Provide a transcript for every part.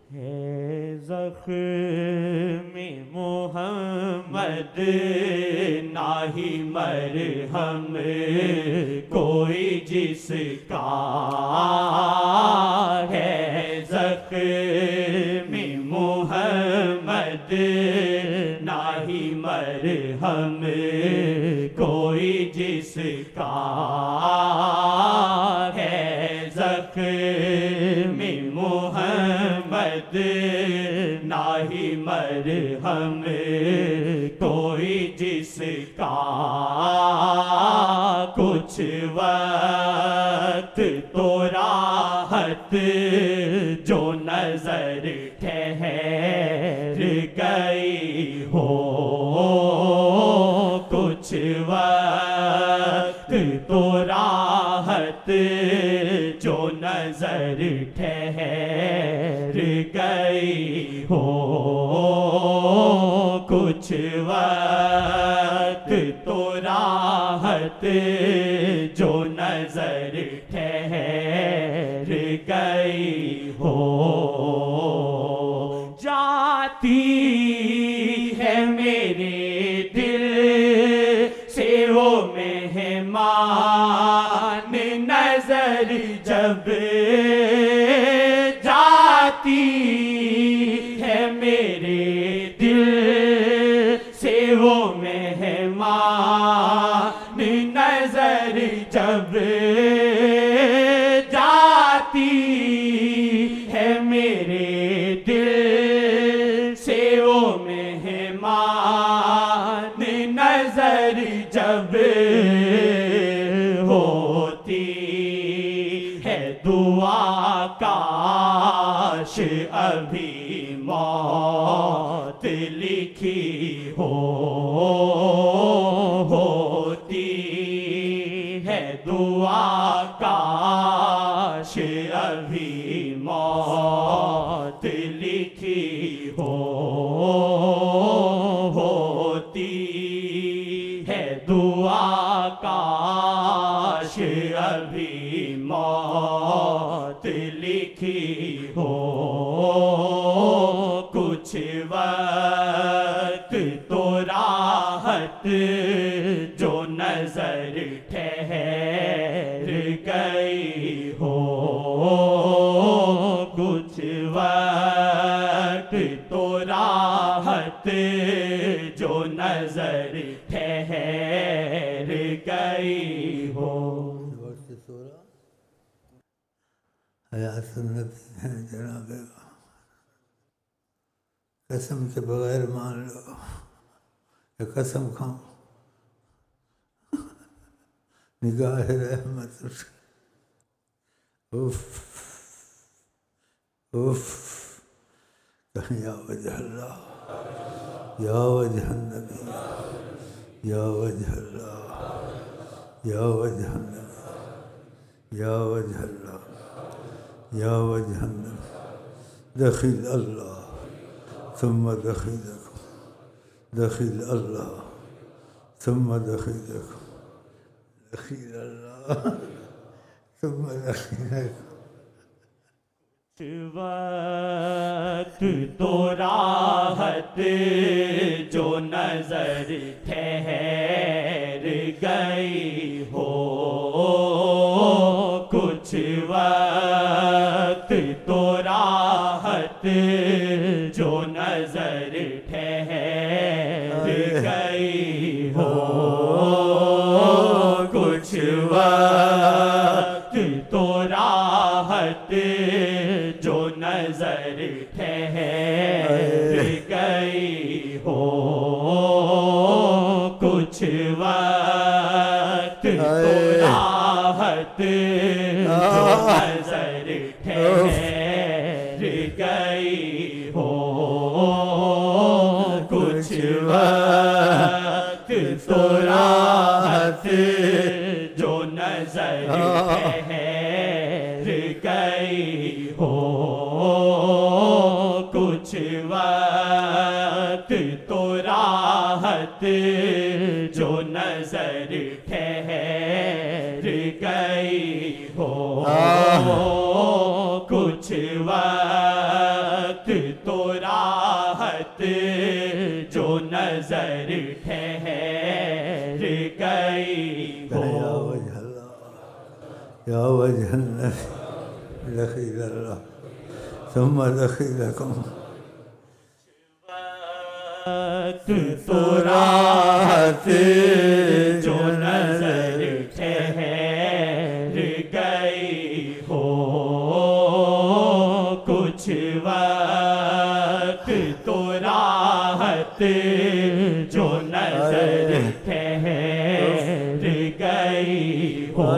ہے زخم محمد نہ ہی مرہم کوئی جس کا ہے زخم محمد نہ ہی مرہم کوئی جس کا ہے زخم محمد نہ ہی مرہم کوئی جس کا کچھ وقت تو راحت جو نظر ٹھہر گئی ہو کچھ وقت تو راحت جو نظر ٹھہر گئی ہو کچھ وقت تو راحت جو نظر ٹھہر گئی ہو جاتی ہے میرے دل سے وہ مہمان نظر جب جاتی ہے میرے دل سے وہ مہمان نظر جب جاتی ہے میرے دل سے وہ مہمان نظر جب ہوتی ہے دعا کاش ابھی موت لکھی ہو ہوتی ہے دعا کاش ابھی موت لکھی ہو ہوتی ہے دعا کاش ابھی موت لکھی ہو کچھ وقت تو راحت جو نظر ٹھہر گئی ہو کچھ وقت تو راحت جو نظر ٹھہر گئی ہو وقت سورہ حیات النبی ہے جناب قسم کے بغیر مان لو یا قسم کھاؤں نگاہ رحمت اف اف کہیں یا وجہ اللہ یا وجہ النبی یا وجہ اللہ یا وجہ النبی یا وجہ اللہ یا وجہ النبی دخل اللہ ثم دخیلکم دخل اللہ ثم دخیلکم دخیل اللہ ثم دخیلکم وقت تو راحت جو نظر ٹھہر گئی ہو کچھ وقت تو راحت جو نظر ٹھہر گئی ہو کچھ وقت تو راحت جو نظر ٹھہر گئی ہو کچھ وقت تو راحت جو نظر ٹھہر گئی ہو کچھ وقت تو راحت جو نظر ٹھہر گئی ہو کچھ وقت تو راحت جو نظر ٹھہر گئی ہو کچھ وقت وجه النبي دخيل الله ثم دخيلكم تو راحت جو نظر ٹھہر گئی ہو کچھ وقت تو راحت جو نظر ٹھہر گئی ہو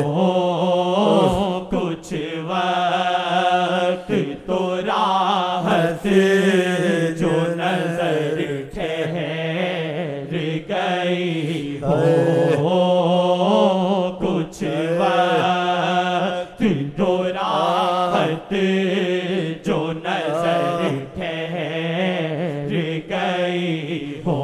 کچھ وقت تو راحت جو نظر ٹھہر گئی ہو کچھ وقت تو راحت جو نظر ٹھہر گئی ہو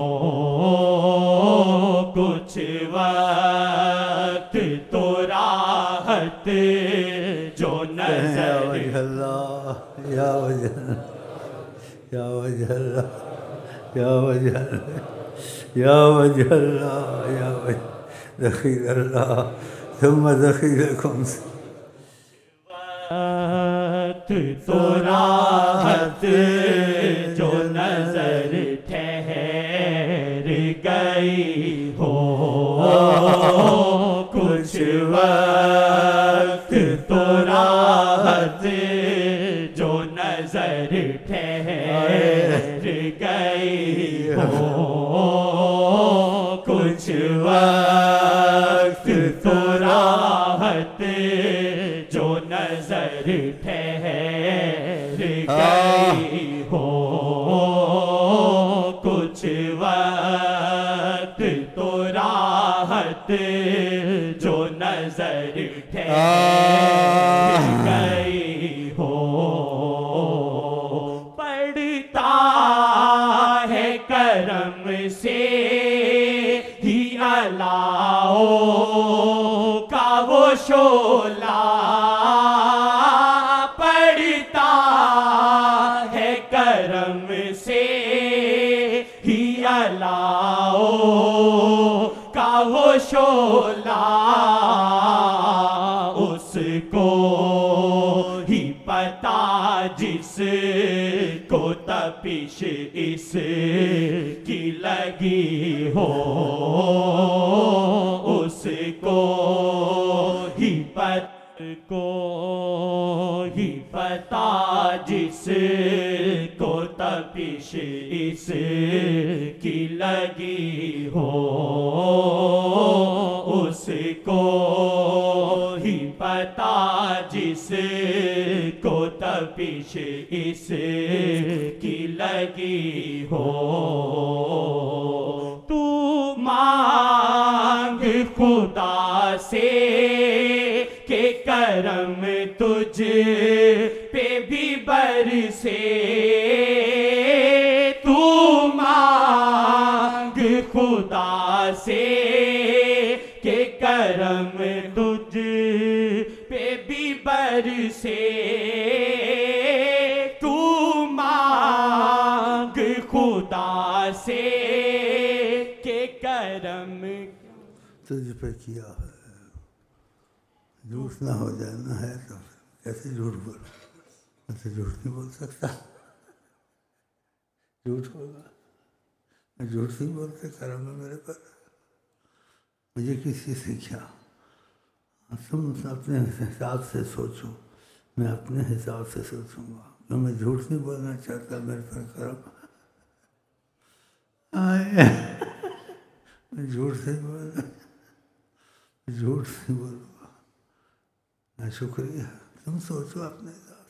کچھ وقت تو راحت جو نظر اللہ یا وجہ یا وجہ اللہ یا وجہ یا وجہ اللہ یا وجہ دخیل اللہ ثم دخیلکم وقت تو راحت جو نظر ٹھہر گئی ہو کچھ وقت تو راحت جو نظر ٹھہر گئی ہو کچھ وقت تو راحت جو نظر ٹھہر گئی ہو کچھ وقت تو راحت جو نظر ٹھہر گئی ہو پڑتا ہے کرم سے ہی اللہ کا وہ شعلہ پڑتا ہے کرم سے ہی اللہ کا وہ شعلہ اس کو ہی پتا جس کو تپش اس کی لگی ہو اس کو ہی پتا جس کو تپش اس کی لگی ہو اس کو ہی پتا جس کو تپش اس کی لگی ہو تو مانگ خدا سے کہ کرم تجھ پہ بھی برسے تو مانگ خدا سے کہ کرم تجھ پہ بھی برسے تو مانگ خدا سے کہ کرم تجھ پہ کیا ہے جھوٹ نہ ہو جانا ہے تو کیسے جھوٹ بولوں میں تو جھوٹ نہیں بول سکتا جھوٹ ہوگا میں جھوٹ نہیں بولتے کرم ہے میرے پر مجھے کسی سے کیا تم اپنے حساب سے سوچو میں اپنے حساب سے سوچوں گا کہ میں جھوٹ نہیں بولنا چاہتا میرے پر کرم میں جھوٹ سے بولنا جھوٹ سے بولوں گا شکریہ تم سوچو اپنے حساب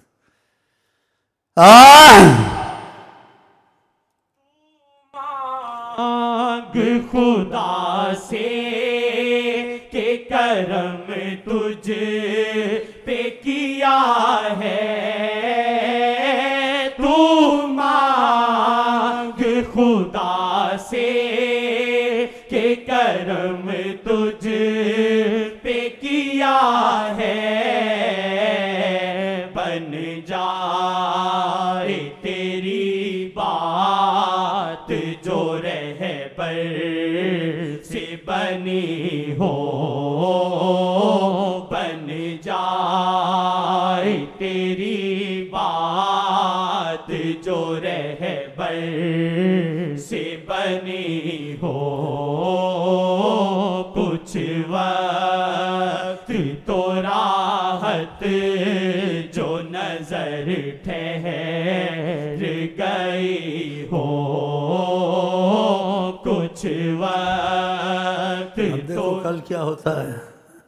مانگ خدا سے کہ کرم تجھ پہ کیا ہے تو مانگ خدا سے کہ کرم تجھ پہ کیا ہے بن جائے تیری بات جو رہبر سے بنی ہو بن جائے ठहर गई हो कुछ वक्त देखो कल क्या होता है।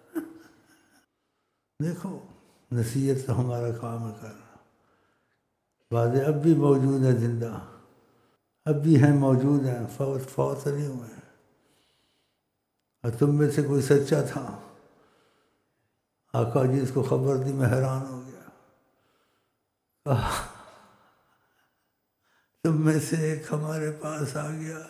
देखो नसीहत तो हमारा काम है करना। वादे अब भी मौजूद है, जिंदा अब भी हैं, मौजूद हैं, फौत नहीं हुए। और तुम में से कोई सच्चा था, आका जी इसको खबर दी, मैं हैरान हो गया। तुम में से एक हमारे पास आ गया,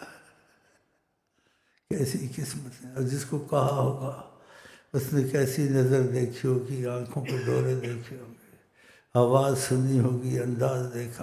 कैसी किस्मत है। और जिसको कहा होगा उसने कैसी नज़र देखी होगी, आंखों के डोरे देखे होंगे, आवाज़ सुनी होगी, अंदाज देखा,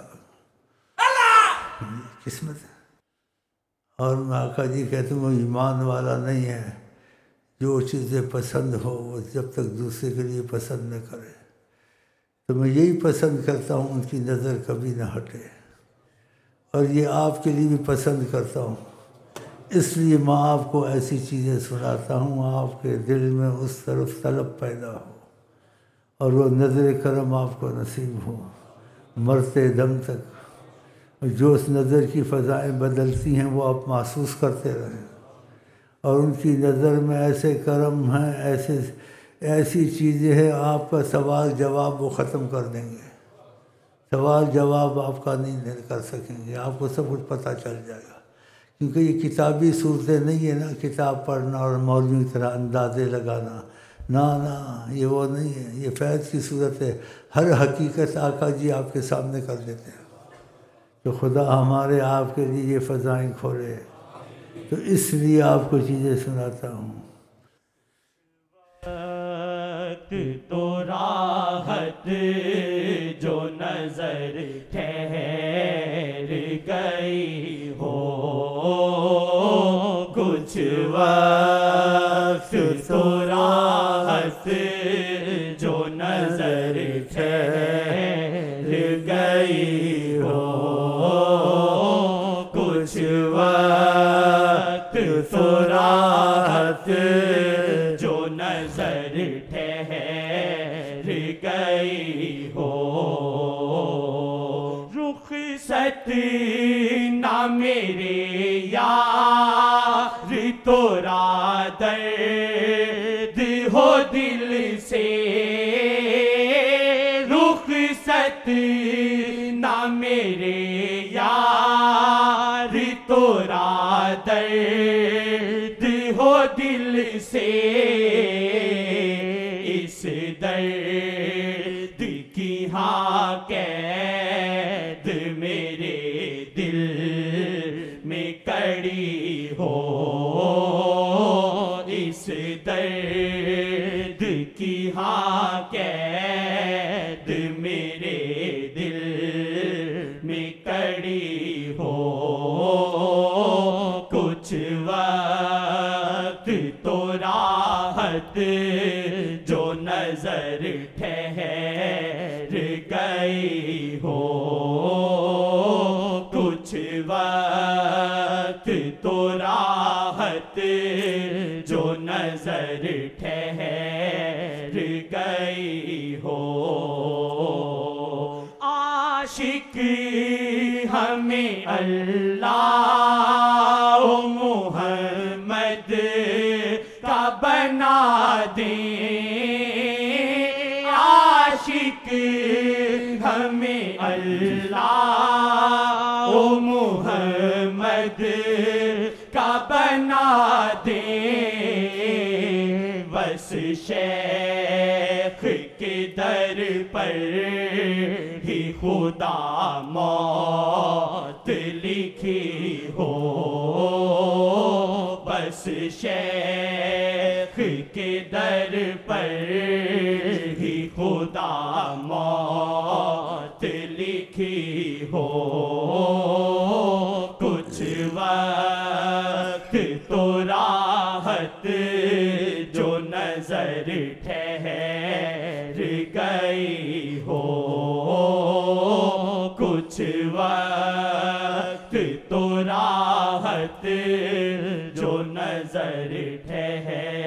किस्मत है। और मैं आका जी कहते हैं वो ईमान वाला नहीं है जो चीज़ें पसंद हो वो जब तक दूसरे के लिए पसंद न करे। तो मैं यही पसंद करता हूँ उनकी नज़र कभी न हटे, और ये आपके लिए भी पसंद करता हूँ, इसलिए मैं आपको ऐसी चीज़ें सुनाता हूँ आपके दिल में उस तरफ तलब पैदा हो और वो नज़र करम आपको नसीब हो मरते दम तक। जो उस नज़र की फ़ज़ाएँ बदलती हैं वो आप महसूस करते रहें, और उनकी नज़र में ऐसे करम हैं, ऐसी चीज़ें हैं, आपका सवाल जवाब वो ख़त्म कर देंगे। सवाल जवाब आपका नहीं कर सकेंगे, आपको सब कुछ पता चल जाएगा। क्योंकि ये किताबी सूरतें नहीं है ना, किताब पढ़ना और मौलवी की तरह अंदाज़े लगाना, ना ये वो नहीं है। ये फैज़ की सूरत है, हर हकीकत आका जी आपके सामने कर देते हैं। तो खुदा हमारे आपके लिए ये फ़ज़ाएँ खोले, तो इसलिए आपको चीज़ें सुनाता हूँ। तो राहत जो नजर ठहर गई हो कुछ वक्त, तो राहत जो नजर ठहर गई हो कुछ वक्त, तो राहत जो नजर ठहर गई हो। रुखसत ना मेरे यार तोरा दर्द हो दिल से, रुखसत ना मेरे यार तोरा दर्द हो दिल से। इस दर्द की हाँ कैद मेरे दिल में कड़ी हो, इस दर्द की हाँ कैद मेरे दिल में कड़ी हो। कुछ वक्त तो राहत जो नजर ठहर गई हो कुछ वक्त, तो राहत जो नजर ठहर गई हो। आशिक हमें अल्लाह मोहम्मद का बना दे, आशिक हमें अल्लाह मोहम्मद का बना दे। बस शेख के दर पर ही खुदा मौत लिखी हो, बस शेख के दर पर ही खुदा मौत लिखी हो। कुछ वक्त तो राहत जो नजर ठहर गई हो, कुछ वक्त तो राहत जो नजर ठहर